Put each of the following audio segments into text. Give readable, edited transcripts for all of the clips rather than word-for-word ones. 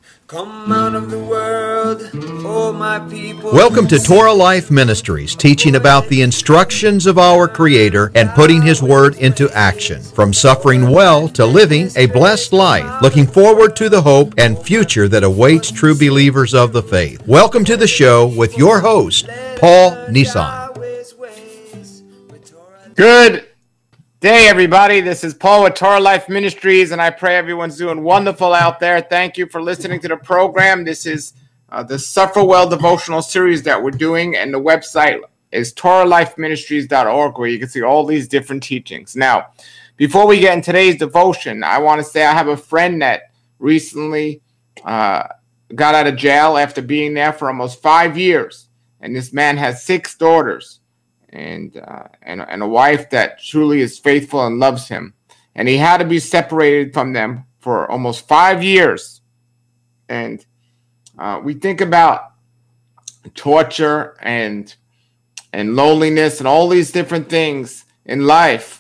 Come out of the world, oh my people. Welcome to Torah Life Ministries, teaching about the instructions of our Creator and putting His Word into action. From suffering well to living a blessed life, looking forward to the hope and future that awaits true believers of the faith. Welcome to the show with your host, Paul Nissan. Good day, everybody. This is Paul with Torah Life Ministries, and I pray everyone's doing wonderful out there. Thank you for listening to the program. This is the Suffer Well devotional series that we're doing, and the website is TorahLifeMinistries.org, where you can see all these different teachings. Now, before we get in today's devotion, I want to say I have a friend that recently got out of jail after being there for almost 5 years, and this man has 6 daughters. And a wife that truly is faithful and loves him. And he had to be separated from them for almost 5 years. And we think about torture and loneliness and all these different things in life.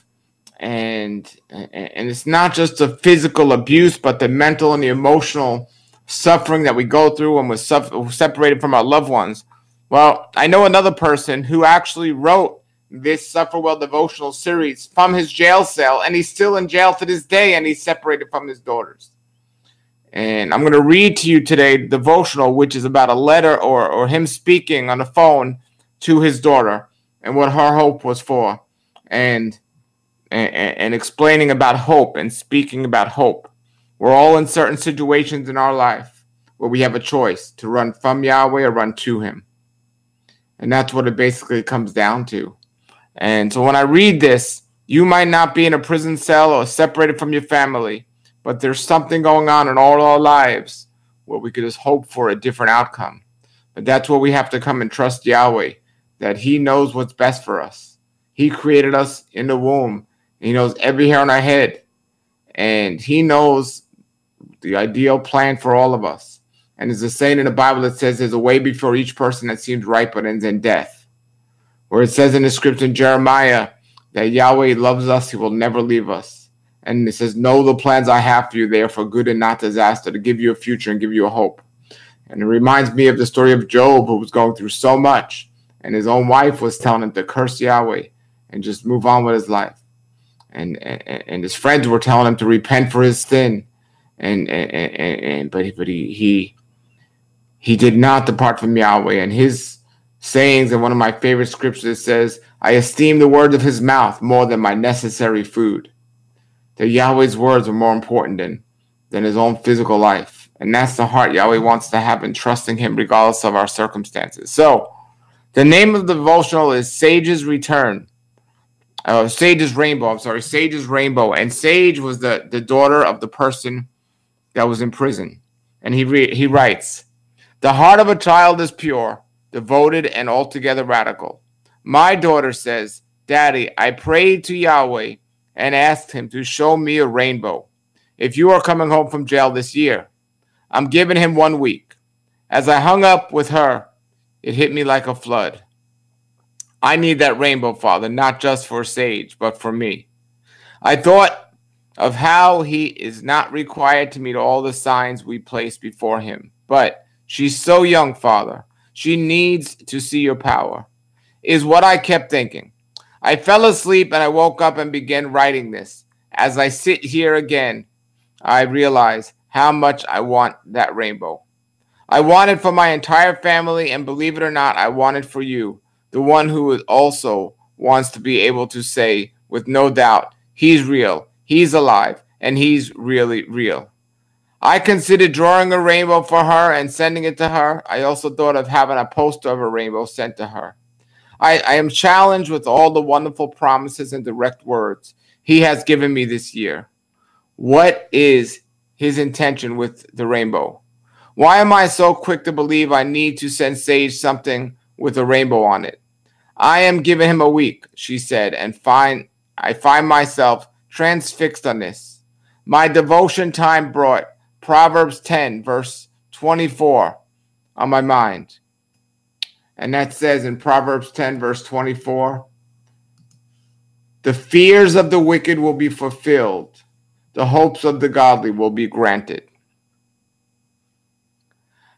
And it's not just the physical abuse, but the mental and the emotional suffering that we go through when we're separated from our loved ones. Well, I know another person who actually wrote this Suffer Well devotional series from his jail cell, and he's still in jail to this day, and he's separated from his daughters. And I'm going to read to you today the devotional, which is about a letter or him speaking on the phone to his daughter and what her hope was for, and explaining about hope and speaking about hope. We're all in certain situations in our life where we have a choice to run from Yahweh or run to him. And that's what it basically comes down to. And so when I read this, you might not be in a prison cell or separated from your family, but there's something going on in all our lives where we could just hope for a different outcome. But that's where we have to come and trust Yahweh, that he knows what's best for us. He created us in the womb. He knows every hair on our head. And he knows the ideal plan for all of us. And there's a saying in the Bible that says there's a way before each person that seems right but ends in death. Or it says in the scripture in Jeremiah that Yahweh loves us, he will never leave us. And it says, know the plans I have for you, they are for good and not disaster, to give you a future and give you a hope. And it reminds me of the story of Job, who was going through so much. And his own wife was telling him to curse Yahweh and just move on with his life. And his friends were telling him to repent for his sin. But he did not depart from Yahweh. And his sayings, in one of my favorite scriptures, says, I esteem the words of his mouth more than my necessary food. That Yahweh's words are more important than his own physical life. And that's the heart Yahweh wants to have in trusting him regardless of our circumstances. So, the name of the devotional is Sage's Return. Sage's Rainbow. Sage's Rainbow. And Sage was the daughter of the person that was in prison. And he writes, the heart of a child is pure, devoted, and altogether radical. My daughter says, Daddy, I prayed to Yahweh and asked him to show me a rainbow. If you are coming home from jail this year, I'm giving him 1 week. As I hung up with her, it hit me like a flood. I need that rainbow, Father, not just for Sage, but for me. I thought of how he is not required to meet all the signs we place before him, but she's so young, Father. She needs to see your power, is what I kept thinking. I fell asleep and I woke up and began writing this. As I sit here again, I realize how much I want that rainbow. I want it for my entire family, and believe it or not, I want it for you, the one who also wants to be able to say with no doubt, he's real, he's alive, and he's really real. I considered drawing a rainbow for her and sending it to her. I also thought of having a poster of a rainbow sent to her. I am challenged with all the wonderful promises and direct words he has given me this year. What is his intention with the rainbow? Why am I so quick to believe I need to send Sage something with a rainbow on it? I am giving him a week, she said, and I find myself transfixed on this. My devotion time brought Proverbs 10, verse 24 on my mind. And that says in Proverbs 10, verse 24, the fears of the wicked will be fulfilled. The hopes of the godly will be granted.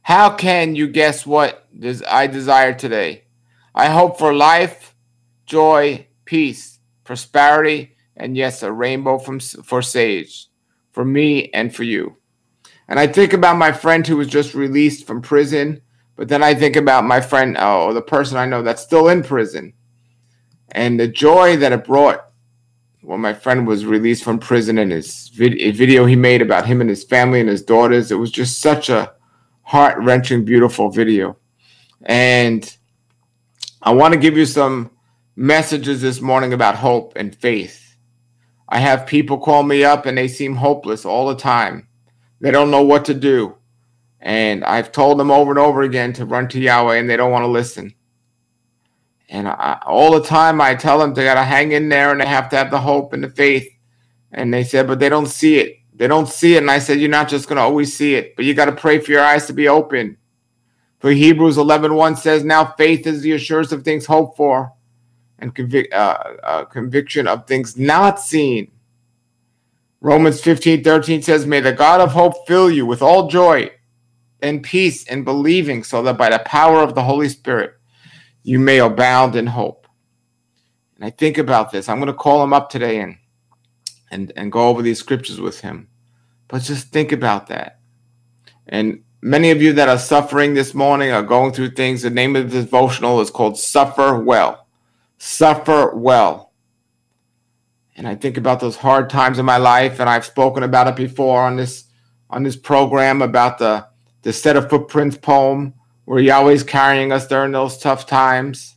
How can you guess what I desire today? I hope for life, joy, peace, prosperity, and yes, a rainbow for Sage, for me and for you. And I think about my friend who was just released from prison, but then I think about my friend, or the person I know that's still in prison, and the joy that it brought when my friend was released from prison, and his video he made about him and his family and his daughters. It was just such a heart-wrenching, beautiful video. And I want to give you some messages this morning about hope and faith. I have people call me up and they seem hopeless all the time. They don't know what to do. And I've told them over and over again to run to Yahweh, and they don't want to listen. And all the time I tell them they got to hang in there and they have to have the hope and the faith. And they said, but they don't see it. They don't see it. And I said, you're not just going to always see it, but you got to pray for your eyes to be open. For Hebrews 11:1 says, now faith is the assurance of things hoped for and conviction of things not seen. Romans 15:13 says, may the God of hope fill you with all joy and peace in believing, so that by the power of the Holy Spirit you may abound in hope. And I think about this. I'm going to call him up today and go over these scriptures with him. But just think about that. And many of you that are suffering this morning are going through things. The name of the devotional is called Suffer Well. Suffer Well. And I think about those hard times in my life, and I've spoken about it before on this program about the Set of Footprints poem, where Yahweh's carrying us during those tough times.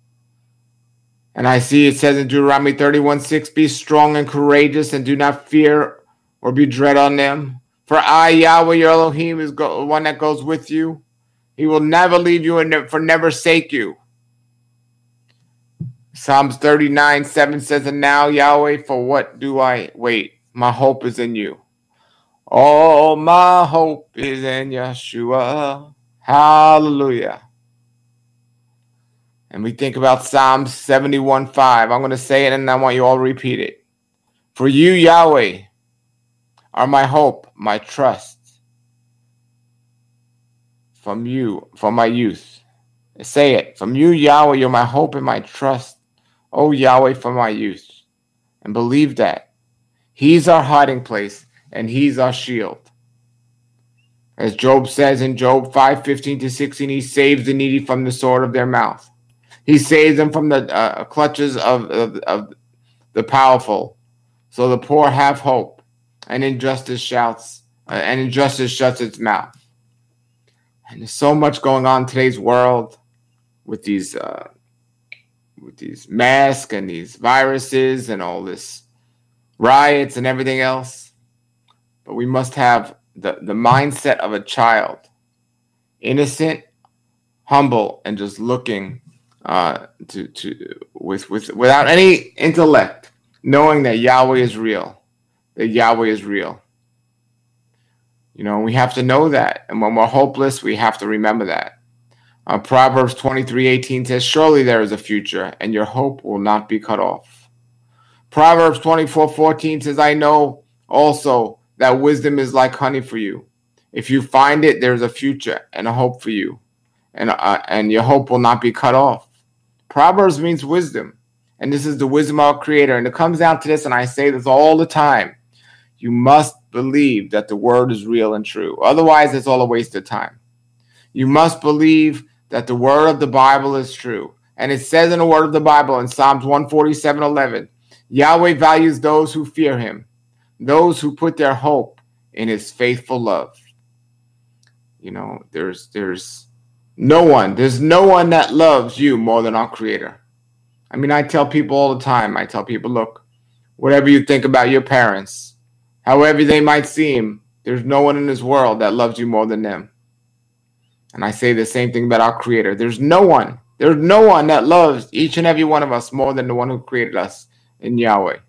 And I see it says in Deuteronomy 31:6, be strong and courageous and do not fear or be dread on them. For I, Yahweh, your Elohim, is the one that goes with you. He will never leave you and never forsake you. Psalms 39:7 says, and now, Yahweh, for what do I wait? My hope is in you. All my hope is in Yeshua. Hallelujah. And we think about Psalms 71:5. I'm going to say it and I want you all to repeat it. For you, Yahweh, are my hope, my trust. From you, from my youth. Say it. From you, Yahweh, you're my hope and my trust. Oh, Yahweh, from my youth. And believe that. He's our hiding place and he's our shield. As Job says in Job 5:15-16, he saves the needy from the sword of their mouth. He saves them from the clutches of the powerful. So the poor have hope, and injustice shuts its mouth. And there's so much going on in today's world with these masks and these viruses and all this riots and everything else. But we must have the mindset of a child, innocent, humble, and just looking without any intellect, knowing that Yahweh is real, that Yahweh is real. You know, we have to know that, and when we're hopeless, we have to remember that. Proverbs 23:18 says, surely there is a future, and your hope will not be cut off. Proverbs 24:14 says, I know also that wisdom is like honey for you. If you find it, there's a future and a hope for you, and your hope will not be cut off. Proverbs means wisdom, and this is the wisdom of our Creator. And it comes down to this, and I say this all the time. You must believe that the word is real and true. Otherwise, it's all a waste of time. You must believe that the word of the Bible is true. And it says in the word of the Bible in Psalms 147:11, Yahweh values those who fear him, those who put their hope in his faithful love. You know, there's no one that loves you more than our Creator. I mean, I tell people all the time, look, whatever you think about your parents, however they might seem, there's no one in this world that loves you more than them. And I say the same thing about our Creator. There's no one that loves each and every one of us more than the one who created us in Yahweh.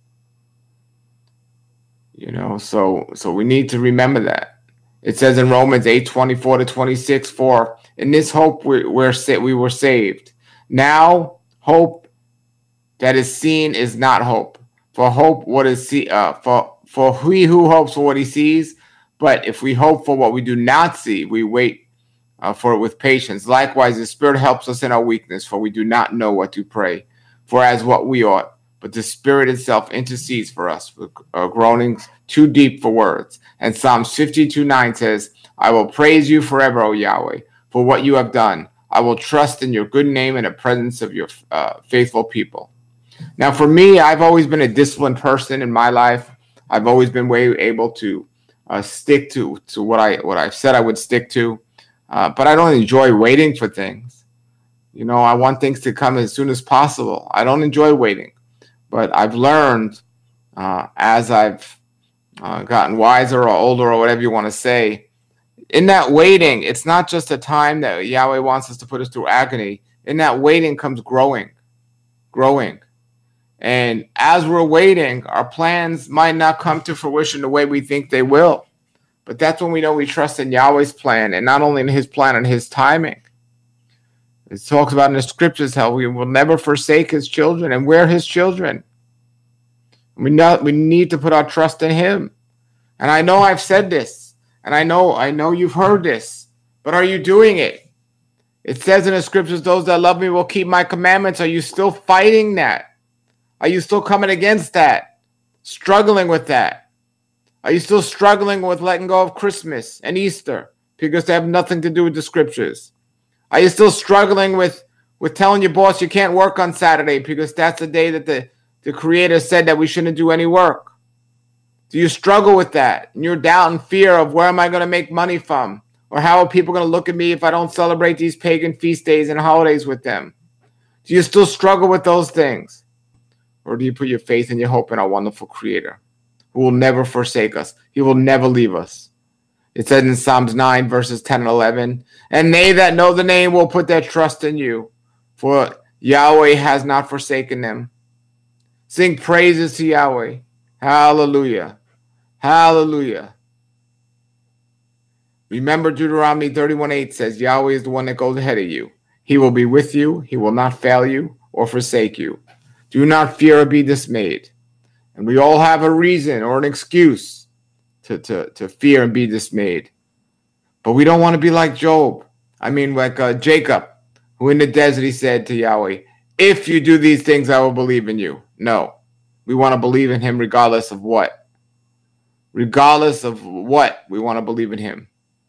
You know, so we need to remember that. It says in Romans 8:24-26, for in this hope we were saved. Now hope that is seen is not hope. For hope what is for he who hopes for what he sees, but if we hope for what we do not see, we wait for it with patience. Likewise, the Spirit helps us in our weakness, for we do not know what to pray for as what we ought. But the Spirit itself intercedes for us with groanings too deep for words. And Psalms 52:9 says, I will praise you forever, O Yahweh, for what you have done. I will trust in your good name in the presence of your faithful people. Now, for me, I've always been a disciplined person in my life. I've always been able to stick to what I've said I would stick to. But I don't enjoy waiting for things. You know, I want things to come as soon as possible. I don't enjoy waiting. But I've learned as I've gotten wiser or older or whatever you want to say, in that waiting, it's not just a time that Yahweh wants us to put us through agony. In that waiting comes growing. And as we're waiting, our plans might not come to fruition the way we think they will. But that's when we know we trust in Yahweh's plan, and not only in his plan and his timing. It talks about in the scriptures how we will never forsake his children, and we're his children. We need to put our trust in him. And I know I've said this, and I know you've heard this, but are you doing it? It says in the scriptures, those that love me will keep my commandments. Are you still fighting that? Are you still coming against that? Struggling with that? Are you still struggling with letting go of Christmas and Easter because they have nothing to do with the scriptures? Are you still struggling with telling your boss you can't work on Saturday because that's the day that the Creator said that we shouldn't do any work? Do you struggle with that? And you're doubt and fear of where am I going to make money from? Or how are people going to look at me if I don't celebrate these pagan feast days and holidays with them? Do you still struggle with those things? Or do you put your faith and your hope in our wonderful Creator, who will never forsake us? He will never leave us. It says in Psalms 9, verses 10 and 11, and they that know the name will put their trust in you, for Yahweh has not forsaken them. Sing praises to Yahweh. Hallelujah. Hallelujah. Remember Deuteronomy 31:8 says, Yahweh is the one that goes ahead of you. He will be with you. He will not fail you or forsake you. Do not fear or be dismayed. And we all have a reason or an excuse to fear and be dismayed. But we don't want to be like Job. Like Jacob, who in the desert he said to Yahweh, if you do these things, I will believe in you. No, we want to believe in him regardless of what. Regardless of what, we want to believe in him.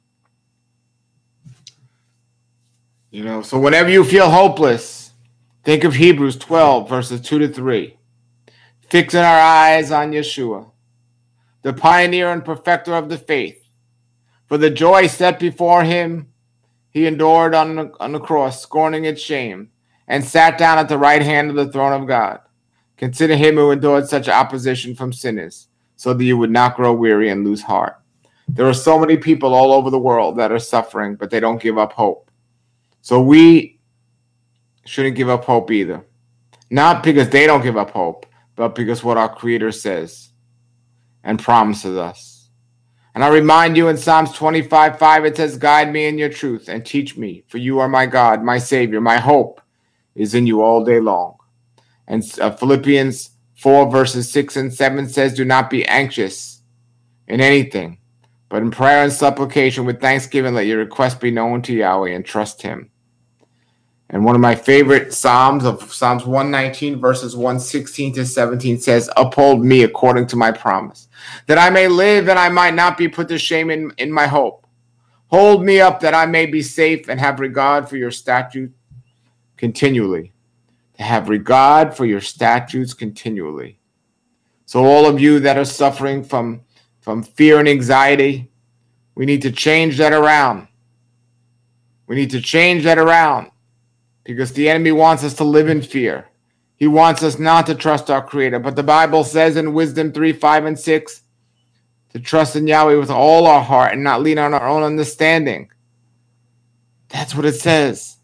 You know, so whenever you feel hopeless, think of Hebrews 12, verses 2 to 3. Fixing our eyes on Yeshua, the pioneer and perfecter of the faith. For the joy set before him, he endured on the cross, scorning its shame, and sat down at the right hand of the throne of God. Consider him who endured such opposition from sinners, so that you would not grow weary and lose heart. There are so many people all over the world that are suffering, but they don't give up hope. So we shouldn't give up hope either. Not because they don't give up hope, but because what our Creator says and promises us. And I remind you in Psalms 25:5, it says, guide me in your truth and teach me, for you are my God, my Savior. My hope is in you all day long. And Philippians 4, verses 6 and 7 says, do not be anxious in anything, but in prayer and supplication with thanksgiving, let your request be known to Yahweh and trust him. And one of my favorite Psalms of Psalms 119, verses 116 to 17 says, uphold me according to my promise, that I may live and I might not be put to shame in my hope. Hold me up that I may be safe and have regard for your statutes continually. To have regard for your statutes continually. So all of you that are suffering from fear and anxiety, we need to change that around. We need to change that around. Because the enemy wants us to live in fear. He wants us not to trust our Creator. But the Bible says in Wisdom 3, 5, and 6, to trust in Yahweh with all our heart and not lean on our own understanding. That's what it says.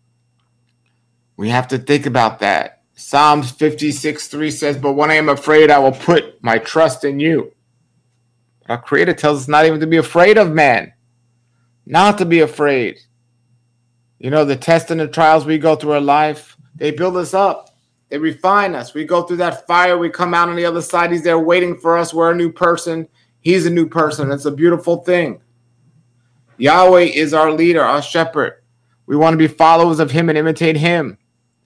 We have to think about that. Psalms 56:3 says, but when I am afraid, I will put my trust in you. But our Creator tells us not even to be afraid of man. Not to be afraid. You know, the tests and the trials we go through our life, they build us up. They refine us. We go through that fire. We come out on the other side. He's there waiting for us. We're a new person. He's a new person. It's a beautiful thing. Yahweh is our leader, our shepherd. We want to be followers of him and imitate him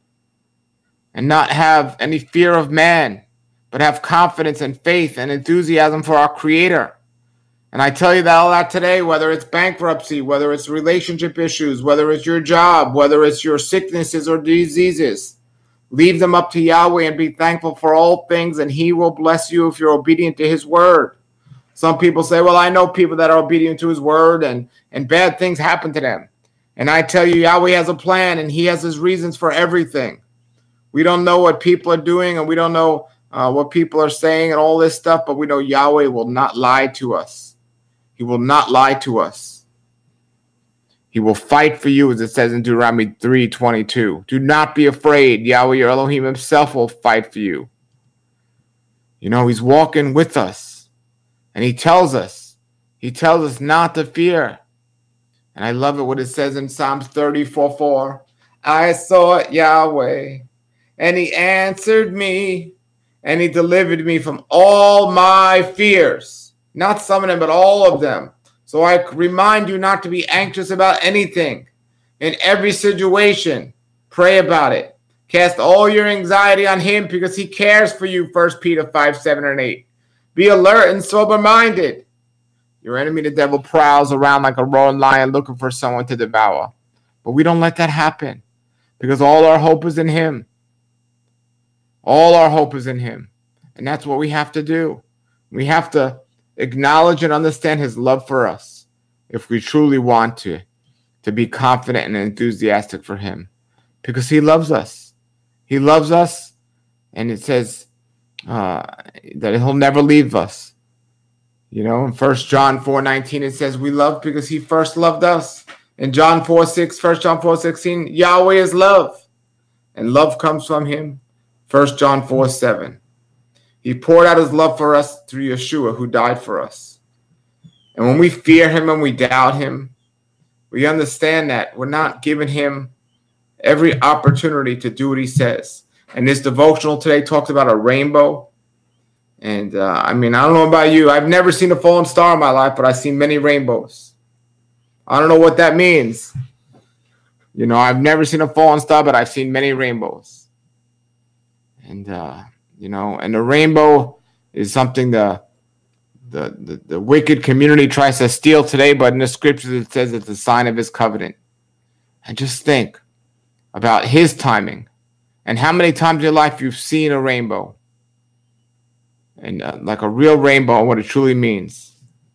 and not have any fear of man, but have confidence and faith and enthusiasm for our Creator. And I tell you that a lot today, whether it's bankruptcy, whether it's relationship issues, whether it's your job, whether it's your sicknesses or diseases, leave them up to Yahweh and be thankful for all things, and he will bless you if you're obedient to his word. Some people say, well, I know people that are obedient to his word and bad things happen to them. And I tell you, Yahweh has a plan and he has his reasons for everything. We don't know what people are doing and we don't know what people are saying and all this stuff, but we know Yahweh will not lie to us. He will not lie to us. He will fight for you, as it says in Deuteronomy 3:22. Do not be afraid. Yahweh, your Elohim himself will fight for you. You know, he's walking with us. And he tells us not to fear. And I love it what it says in Psalms 34:4. I sought Yahweh, and he answered me, and he delivered me from all my fears. Not some of them, but all of them. So I remind you not to be anxious about anything. In every situation, pray about it. Cast all your anxiety on him because he cares for you, 1 Peter 5:7-8. Be alert and sober-minded. Your enemy, the devil, prowls around like a roaring lion looking for someone to devour. But we don't let that happen because all our hope is in him. All our hope is in him. And that's what we have to do. We have to acknowledge and understand his love for us if we truly want to be confident and enthusiastic for him, because he loves us. He loves us, and it says that he'll never leave us. You know, in 1 John 4:19, it says we love because he first loved us. In John 4:6, 1 John 4:16, Yahweh is love, and love comes from him. 1 John 4:7. He poured out his love for us through Yeshua, who died for us. And when we fear him and we doubt him, we understand that we're not giving him every opportunity to do what he says. And this devotional today talks about a rainbow. And I don't know about you. I've never seen a fallen star in my life, but I've seen many rainbows. I don't know what that means. You know, I've never seen a fallen star, but I've seen many rainbows. And and the rainbow is something the wicked community tries to steal today, but in the scriptures it says it's a sign of his covenant. And just think about his timing and how many times in your life you've seen a rainbow, and like a real rainbow and what it truly means.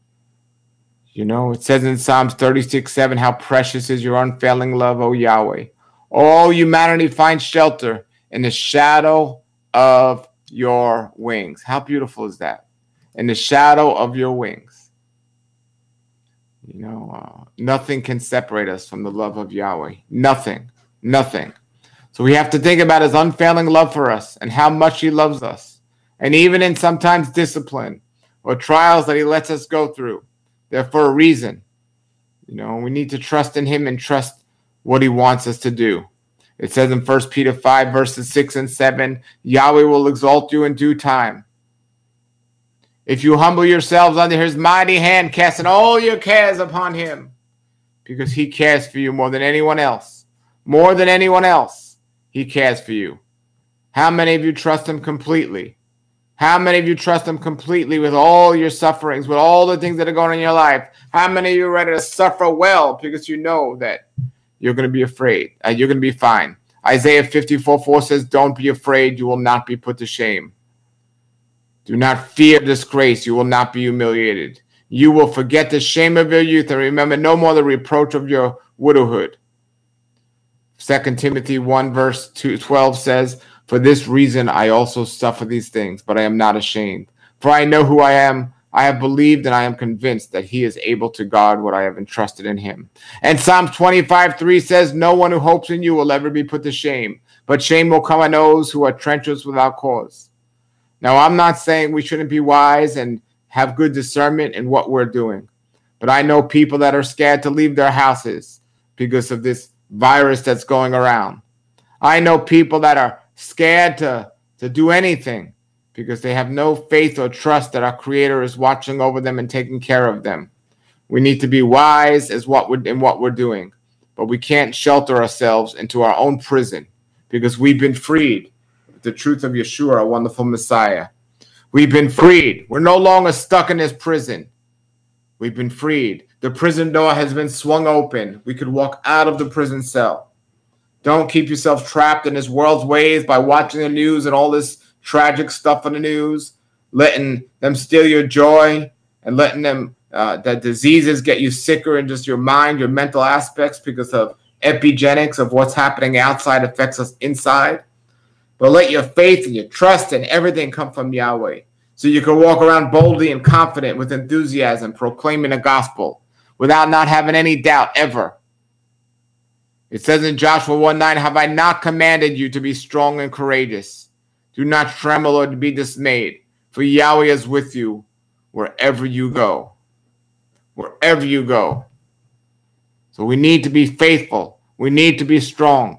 You know, it says in Psalms 36:7, how precious is your unfailing love, O Yahweh. All humanity finds shelter in the shadow of your wings. How beautiful is that? In the shadow of your wings. You know, nothing can separate us from the love of Yahweh. Nothing. So we have to think about his unfailing love for us and how much he loves us. And even in sometimes discipline or trials that he lets us go through, they're for a reason. You know, we need to trust in him and trust what he wants us to do. It says in 1 Peter 5:6-7, Yahweh will exalt you in due time. If you humble yourselves under his mighty hand, casting all your cares upon him, because he cares for you more than anyone else. More than anyone else, he cares for you. How many of you trust him completely? How many of you trust him completely with all your sufferings, with all the things that are going on in your life? How many of you are ready to suffer well because you know that you're going to be afraid? You're going to be fine. Isaiah 54:4 says, don't be afraid. You will not be put to shame. Do not fear disgrace. You will not be humiliated. You will forget the shame of your youth and remember no more the reproach of your widowhood. 2 Timothy 1:12 says, for this reason I also suffer these things, but I am not ashamed. For I know who I am. I have believed and I am convinced that he is able to guard what I have entrusted in him. And Psalm 25:3 says, no one who hopes in you will ever be put to shame, but shame will come on those who are treacherous without cause. Now, I'm not saying we shouldn't be wise and have good discernment in what we're doing, but I know people that are scared to leave their houses because of this virus that's going around. I know people that are scared to do anything because they have no faith or trust that our Creator is watching over them and taking care of them. We need to be wise in what we're doing. But we can't shelter ourselves into our own prison because we've been freed with the truth of Yeshua, our wonderful Messiah. We've been freed. We're no longer stuck in this prison. We've been freed. The prison door has been swung open. We could walk out of the prison cell. Don't keep yourself trapped in this world's ways by watching the news and all this tragic stuff on the news, letting them steal your joy and letting them that diseases get you sicker in just your mind, your mental aspects because of epigenetics of what's happening outside affects us inside. But let your faith and your trust and everything come from Yahweh so you can walk around boldly and confident with enthusiasm, proclaiming the gospel without not having any doubt ever. It says in Joshua 1:9, have I not commanded you to be strong and courageous? Do not tremble or be dismayed, for Yahweh is with you wherever you go. Wherever you go. So we need to be faithful. We need to be strong.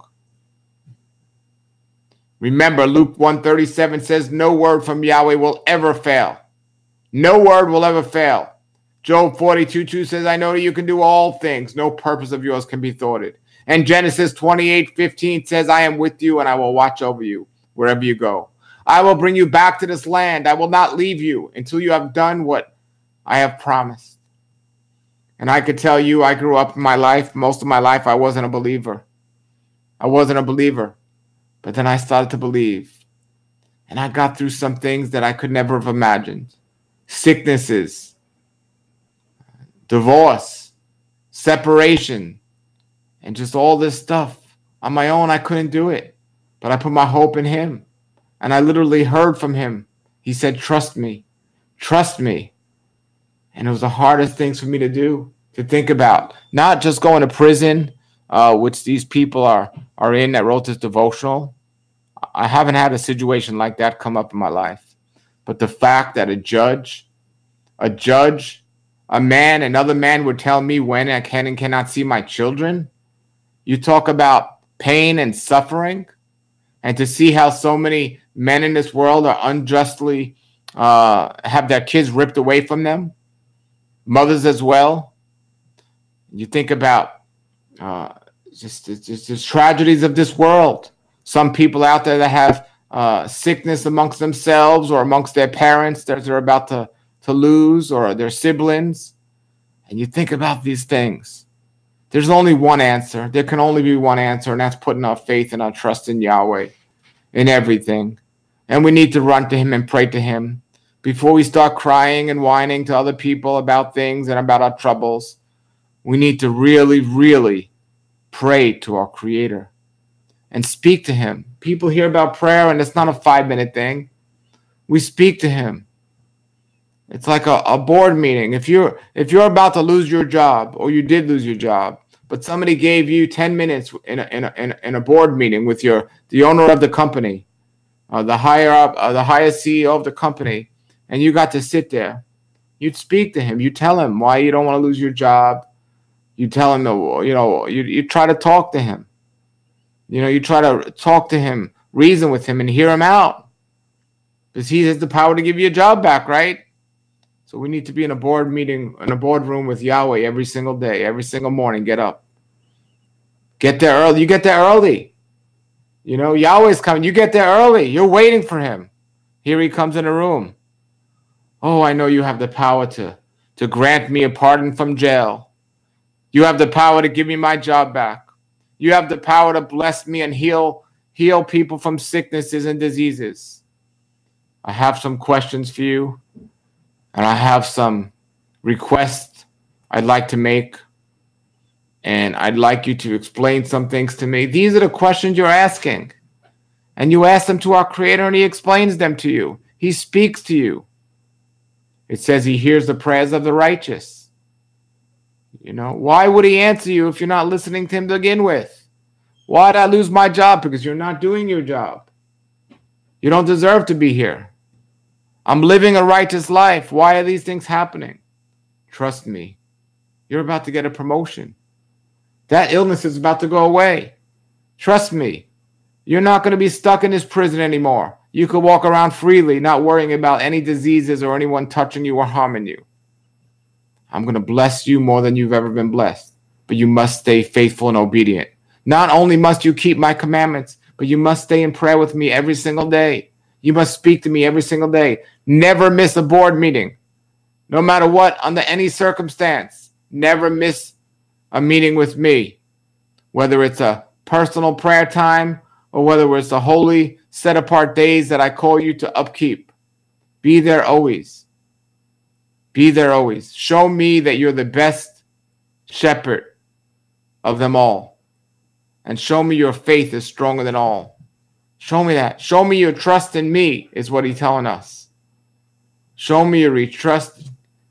Remember, Luke 1:37 says, no word from Yahweh will ever fail. No word will ever fail. Job 42:2 says, I know that you can do all things. No purpose of yours can be thwarted. And Genesis 28:15 says, I am with you and I will watch over you wherever you go. I will bring you back to this land. I will not leave you until you have done what I have promised. And I could tell you, I grew up in my life, most of my life, I wasn't a believer. I wasn't a believer. But then I started to believe. And I got through some things that I could never have imagined. Sicknesses, divorce, separation, and just all this stuff. On my own, I couldn't do it. But I put my hope in him. And I literally heard from him. He said, trust me. Trust me. And it was the hardest things for me to do, to think about. Not just going to prison, which these people are in that wrote this devotional. I haven't had a situation like that come up in my life. But the fact that a judge, a man, another man would tell me when I can and cannot see my children. You talk about pain and suffering. And to see how so many men in this world are unjustly have their kids ripped away from them. Mothers as well. You think about just the tragedies of this world. Some people out there that have sickness amongst themselves or amongst their parents that they're about to lose, or their siblings. And you think about these things. There's only one answer. There can only be one answer, and that's putting our faith and our trust in Yahweh in everything. And we need to run to him and pray to him. Before we start crying and whining to other people about things and about our troubles, we need to really, really pray to our Creator and speak to him. People hear about prayer, and it's not a 5-minute thing. We speak to him. It's like a board meeting. If you're about to lose your job, or you did lose your job, but somebody gave you 10 minutes in a board meeting with the owner of the company, the highest CEO of the company, and you got to sit there, you'd speak to him. You tell him why you don't want to lose your job. You tell him, you try to talk to him. You try to talk to him, reason with him, and hear him out. Because he has the power to give you a job back, right? So we need to be in a board meeting, in a boardroom with Yahweh every single day, every single morning. Get up. Get there early. You get there early. Yahweh's coming. You get there early. You're waiting for him. Here he comes in the room. Oh, I know you have the power to grant me a pardon from jail. You have the power to give me my job back. You have the power to bless me and heal people from sicknesses and diseases. I have some questions for you, and I have some requests I'd like to make, and I'd like you to explain some things to me. These are the questions you're asking, and you ask them to our Creator, and he explains them to you. He speaks to you. It says he hears the prayers of the righteous. Why would he answer you if you're not listening to him to begin with? Why did I lose my job? Because you're not doing your job. You don't deserve to be here. I'm living a righteous life. Why are these things happening? Trust me. You're about to get a promotion. That illness is about to go away. Trust me. You're not going to be stuck in this prison anymore. You could walk around freely, not worrying about any diseases or anyone touching you or harming you. I'm going to bless you more than you've ever been blessed. But you must stay faithful and obedient. Not only must you keep my commandments, but you must stay in prayer with me every single day. You must speak to me every single day. Never miss a board meeting. No matter what, under any circumstance, never miss a meeting with me. Whether it's a personal prayer time or whether it's the holy set-apart days that I call you to upkeep. Be there always. Be there always. Show me that you're the best shepherd of them all. And show me your faith is stronger than all. Show me that. Show me your trust in me is what he's telling us. Show me your trust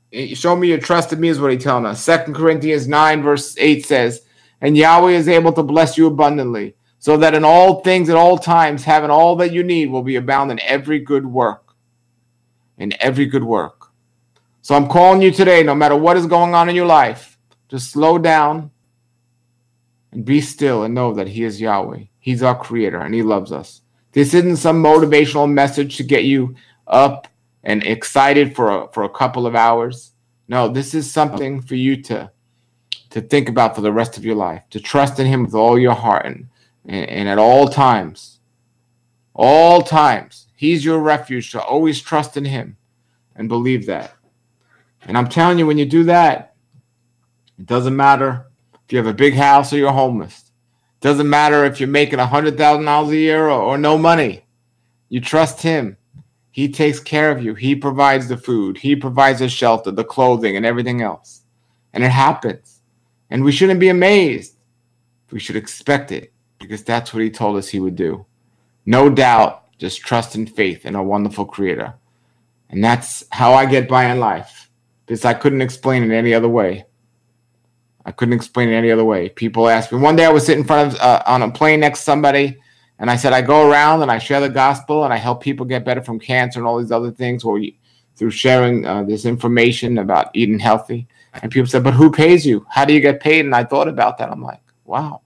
in me is what he's telling us. 2 Corinthians 9 verse 8 says, and Yahweh is able to bless you abundantly, so that in all things at all times, having all that you need will be abound in every good work. In every good work. So I'm calling you today, no matter what is going on in your life, to slow down and be still and know that he is Yahweh. He's our creator and he loves us. This isn't some motivational message to get you up and excited for a couple of hours. No, this is something for you to think about for the rest of your life, to trust in him with all your heart and at all times. All times. He's your refuge, so always trust in him and believe that. And I'm telling you, when you do that, it doesn't matter if you have a big house or you're homeless. It doesn't matter if you're making $100,000 a year or no money. You trust him. He takes care of you. He provides the food. He provides the shelter, the clothing, and everything else. And it happens. And we shouldn't be amazed. We should expect it because that's what he told us he would do. No doubt, just trust and faith in a wonderful creator. And that's how I get by in life. Because I couldn't explain it any other way. I couldn't explain it any other way. People ask me. One day I was sitting in front of on a plane next to somebody, and I said, I go around and I share the gospel and I help people get better from cancer and all these other things through sharing this information about eating healthy. And people said, but who pays you? How do you get paid? And I thought about that. I'm like, wow.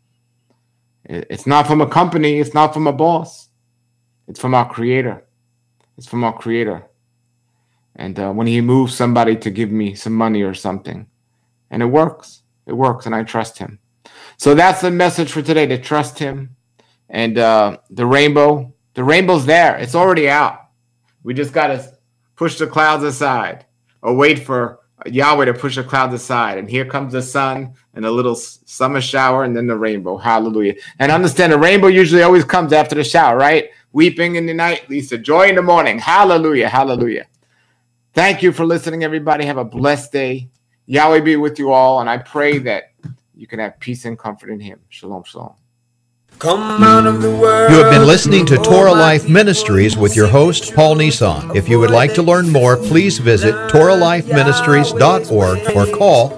It's not from a company. It's not from a boss. It's from our creator. It's from our creator. And when he moves somebody to give me some money or something, and it works. It works, and I trust him. So that's the message for today, to trust him. And the rainbow's there. It's already out. We just got to push the clouds aside or wait for Yahweh to push the clouds aside. And here comes the sun and a little summer shower and then the rainbow. Hallelujah. And understand the rainbow usually always comes after the shower, right? Weeping in the night leads to joy in the morning. Hallelujah. Hallelujah. Thank you for listening, everybody. Have a blessed day. Yahweh be with you all. And I pray that you can have peace and comfort in him. Shalom, shalom. Come out of the world. You have been listening to Torah Life Ministries with your host, Paul Nissan. If you would like to learn more, please visit TorahLifeMinistries.org or call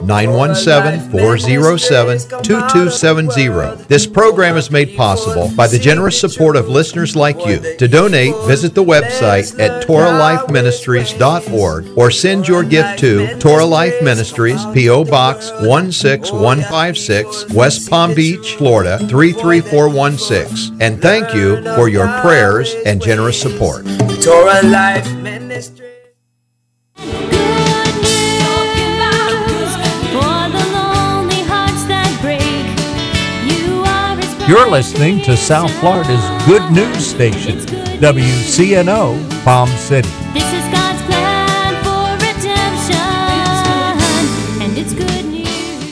917-407-2270. This program is made possible by the generous support of listeners like you. To donate, visit the website at TorahLifeMinistries.org or send your gift to Torah Life Ministries, P.O. Box 16156, West Palm Beach, Florida 33416. And thank you for your prayers and generous support. Torah Life Ministry. You're listening to South Florida's Good News Station, WCNO, Palm City. This is God's plan for redemption, and it's good news.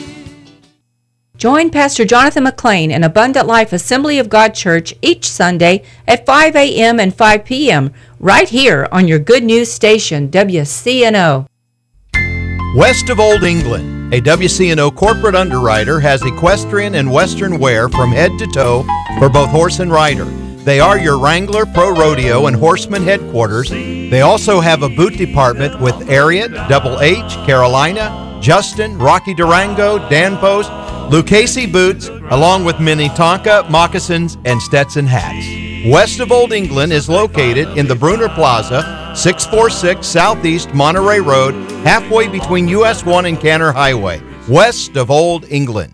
Join Pastor Jonathan McLean in Abundant Life Assembly of God Church each Sunday at 5 a.m. and 5 p.m. right here on your Good News Station, WCNO. West of Old England, a WCNO corporate underwriter has equestrian and western wear from head to toe for both horse and rider. They are your Wrangler Pro Rodeo and Horseman headquarters. They also have a boot department with Ariat, Double H, Carolina, Justin, Rocky Durango, Dan Post, Lucchese boots, along with Minnetonka, moccasins, and Stetson hats. West of Old England is located in the Bruner Plaza, 646 Southeast Monterey Road, halfway between US 1 and Canner Highway. West of Old England.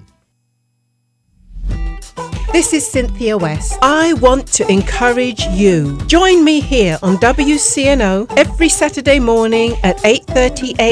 This is Cynthia West. I want to encourage you. Join me here on WCNO every Saturday morning at 8:30 a.m.